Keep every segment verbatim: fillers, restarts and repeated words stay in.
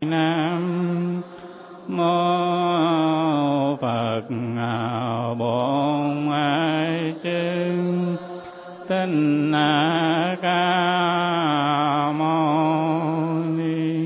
Nam mô Phật Bổn Sư Thích Ca Mâu Ni.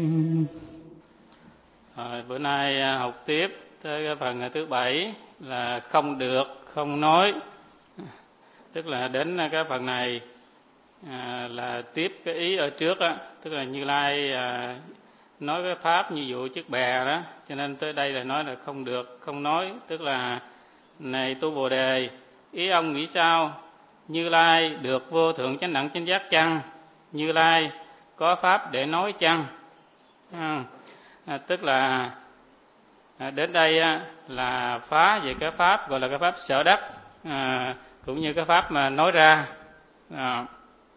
À, bữa nay học tiếp tới cái phần thứ bảy là không được, không nói. Tức là đến cái phần này à, là tiếp cái ý ở trước á, tức là Như Lai à, nói cái pháp như dụ chiếc bè đó, cho nên tới đây là nói là không được, không nói. Tức là này tu Bồ Đề, ý ông nghĩ sao? Như Lai được vô thượng chánh đẳng chánh giác chăng? Như Lai có pháp để nói chăng? À, à, tức là à, đến đây á, là phá về cái pháp gọi là cái pháp sở đắc, à, cũng như cái pháp mà nói ra, à,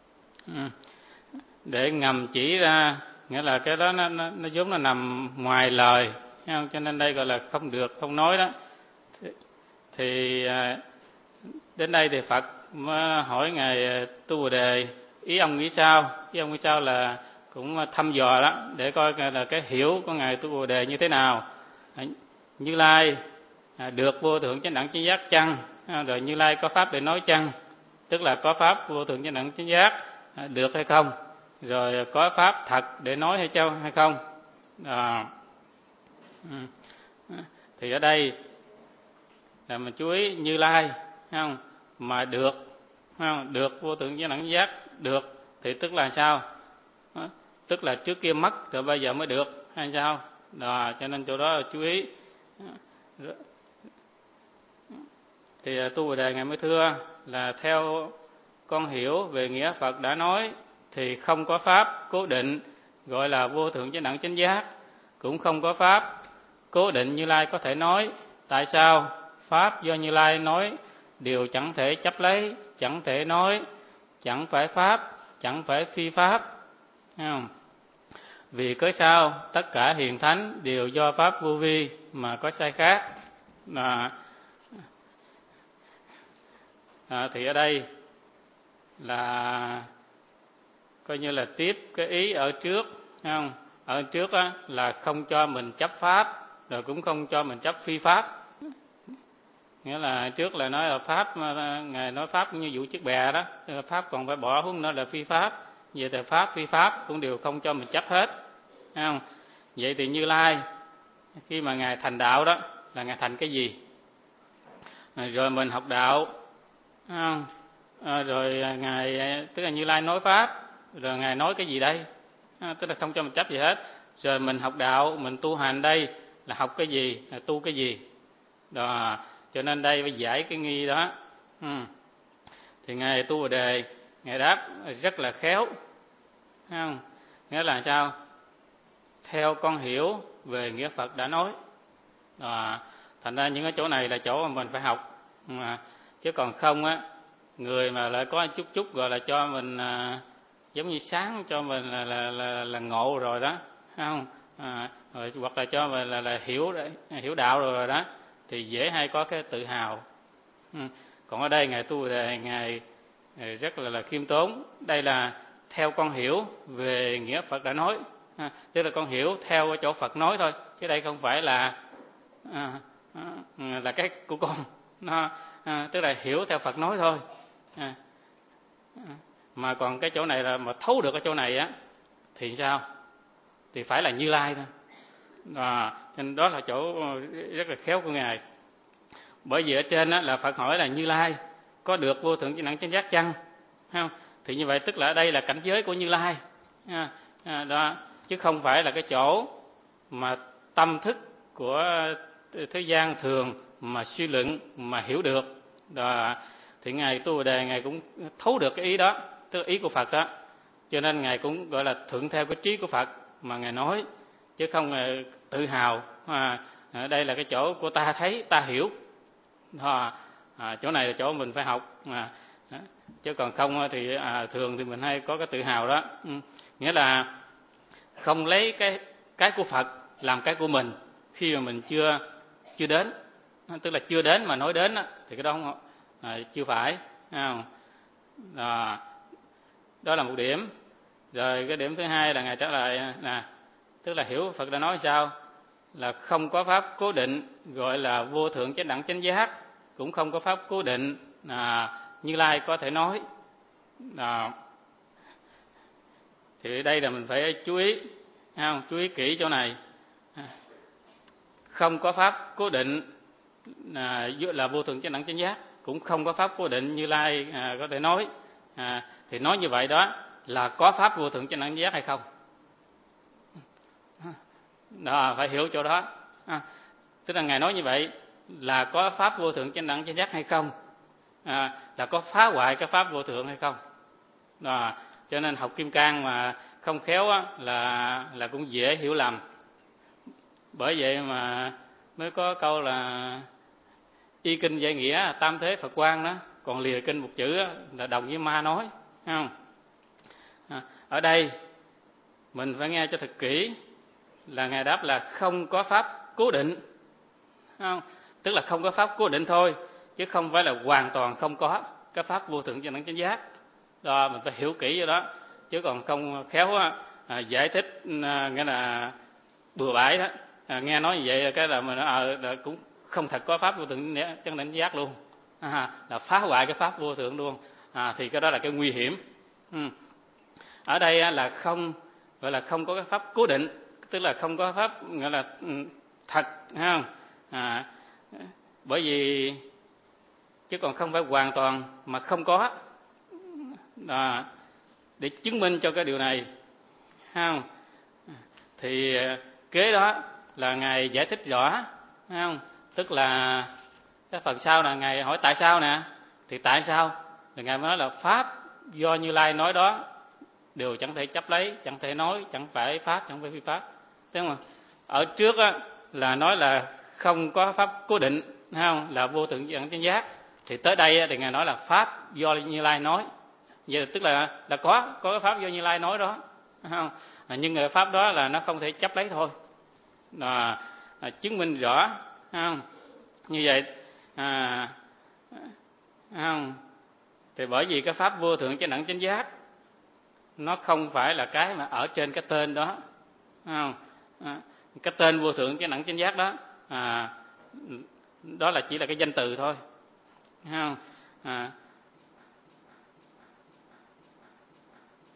để ngầm chỉ ra, nghĩa là cái đó nó, nó, nó vốn nó nằm ngoài lời, thấy không? Cho nên đây gọi là không được, không nói đó. Thì, thì đến đây thì Phật mới hỏi ngài Tu Bồ Đề, ý ông nghĩ sao? Ý ông nghĩ sao là cũng thăm dò đó, để coi là cái hiểu của ngài Tu Bồ Đề như thế nào. Như Lai được vô thượng chánh đẳng chánh giác chăng? Rồi Như Lai có pháp để nói chăng? Tức là có pháp vô thượng chánh đẳng chánh giác được hay không? Rồi có pháp thật để nói hay châu hay không? À, thì ở đây là mình chú ý Như Lai, không? Mà được, không? Được vô thượng chánh đẳng giác được thì tức là sao? Tức là trước kia mất rồi bây giờ mới được hay sao? Đó, cho nên chỗ đó là chú ý. Thì Tu Bồ Đề ngài mới thưa là theo con hiểu về nghĩa Phật đã nói thì không có pháp cố định gọi là vô thượng chánh đẳng chánh giác, cũng không có pháp cố định Như Lai có thể nói. Tại sao? Pháp do Như Lai nói đều chẳng thể chấp lấy, chẳng thể nói, chẳng phải pháp, chẳng phải phi pháp. Không? Vì cớ sao? Tất cả hiền thánh đều do pháp vô vi mà có sai khác. À, à, thì ở đây là coi như là tiếp cái ý ở trước, không? Ở trước á, là không cho mình chấp pháp, rồi cũng không cho mình chấp phi pháp. Nghĩa là trước là nói là pháp, ngài nói pháp như vụ chiếc bè đó, pháp còn phải bỏ huống nữa là phi pháp. Vậy thì pháp phi pháp cũng đều không cho mình chấp hết, không? Vậy thì Như Lai khi mà ngài thành đạo đó là ngài thành cái gì? Rồi mình học đạo, không? À, rồi ngài tức là Như Lai nói pháp, rồi ngài nói cái gì đây? À, tức là không cho mình chấp gì hết. Rồi mình học đạo, mình tu hành đây là học cái gì, là tu cái gì? Đó, cho nên đây phải giải cái nghi đó. Ừ. Thì ngài Tu Bồ Đề ngài đáp rất là khéo, không? Nghĩa là sao? Theo con hiểu về nghĩa Phật đã nói. Đó, thành ra những cái chỗ này là chỗ mà mình phải học, mà chứ còn không á, người mà lại có chút chút gọi là cho mình à, giống như sáng cho mình là là là, là ngộ rồi đó, không? À, rồi, hoặc là cho mình là, là hiểu hiểu đạo rồi, rồi đó, thì dễ hay có cái tự hào. Ừ. Còn ở đây ngài Tu Bồ Đề ngài, ngài rất là là khiêm tốn. Đây là theo con hiểu về nghĩa Phật đã nói, à, tức là con hiểu theo chỗ Phật nói thôi, chứ đây không phải là à, à, là cái của con. Nó à, tức là hiểu theo Phật nói thôi. À, à, mà còn cái chỗ này là mà thấu được cái chỗ này á thì sao? Thì phải là Như Lai thôi. À, nên đó là chỗ rất là khéo của ngài. Bởi vì ở trên á, là Phật hỏi là Như Lai có được vô thượng chánh đẳng chánh giác chăng? Không? Thì như vậy tức là ở đây là cảnh giới của Như Lai, à, à, đó, chứ không phải là cái chỗ mà tâm thức của thế gian thường mà suy luận mà hiểu được. Đó, thì ngài Tu Bồ Đề ngài cũng thấu được cái ý đó, tức là ý của Phật đó, cho nên ngài cũng gọi là thuận theo cái trí của Phật mà ngài nói, chứ không tự hào à, ở đây là cái chỗ của ta thấy ta hiểu. À, à, chỗ này là chỗ mình phải học, à, chứ còn không thì à, thường thì mình hay có cái tự hào đó. Ừ. Nghĩa là không lấy cái cái của Phật làm cái của mình khi mà mình chưa chưa đến, tức là chưa đến mà nói đến đó, thì cái đó không, à, chưa phải. À, đó là một điểm. Rồi cái điểm thứ hai là ngài trả lời là tức là hiểu Phật đã nói sao, là không có pháp cố định gọi là vô thượng chánh đẳng chánh giác, cũng không có pháp cố định à, Như Lai có thể nói. À, thì đây là mình phải chú ý, không? Chú ý kỹ chỗ này. Không có pháp cố định à, là vô thượng chánh đẳng chánh giác, cũng không có pháp cố định Như Lai à, có thể nói. À, thì nói như vậy đó là có pháp vô thượng chánh đẳng chánh giác hay không? Đó, phải hiểu chỗ đó. À, tức là Ngài nói như vậy là có pháp vô thượng chánh đẳng chánh giác hay không? À, là có phá hoại cái pháp vô thượng hay không? Đó, cho nên học Kim Cang mà không khéo á, là là cũng dễ hiểu lầm. Bởi vậy mà mới có câu là y kinh giải nghĩa tam thế Phật quan đó, còn lìa kinh một chữ á, là đồng với ma nói, thấy không? À, ở đây mình phải nghe cho thật kỹ, là Ngài đáp là không có pháp cố định, không? Tức là không có pháp cố định thôi, chứ không phải là hoàn toàn không có cái pháp vô thượng chánh đẳng chánh giác. Đó, mình phải hiểu kỹ vô đó, chứ còn không khéo à, giải thích à, nghĩa là bừa bãi đó, à, nghe nói như vậy cái là mình à, là cũng không thật có pháp vô thượng chánh đẳng chánh giác luôn, à, là phá hoại cái pháp vô thượng luôn, à, thì cái đó là cái nguy hiểm. Ừ. Ở đây là không gọi là không có cái pháp cố định, tức là không có pháp gọi là thật, không? À, bởi vì chứ còn không phải hoàn toàn mà không có. À, để chứng minh cho cái điều này, không? Thì kế đó là Ngài giải thích rõ, không? Tức là cái phần sau là Ngài hỏi tại sao nè, thì tại sao thì Ngài mới nói là pháp do Như Lai nói đó đều chẳng thể chấp lấy, chẳng thể nói, chẳng phải pháp, chẳng phải phi pháp. Đúng không? Ở trước á, là nói là không có pháp cố định, không? Là vô thượng chánh đẳng chánh giác. Thì tới đây thì Ngài nói là pháp do Như Lai nói. Vậy tức là là có có cái pháp do Như Lai nói đó, không? Nhưng cái pháp đó là nó không thể chấp lấy thôi. À, à, chứng minh rõ, không? Như vậy à, không? Thì bởi vì cái pháp vô thượng chánh đẳng chánh giác nó không phải là cái mà ở trên cái tên đó, không? À, cái tên vô thượng chánh đẳng chánh giác đó, à, đó là chỉ là cái danh từ thôi, không? À,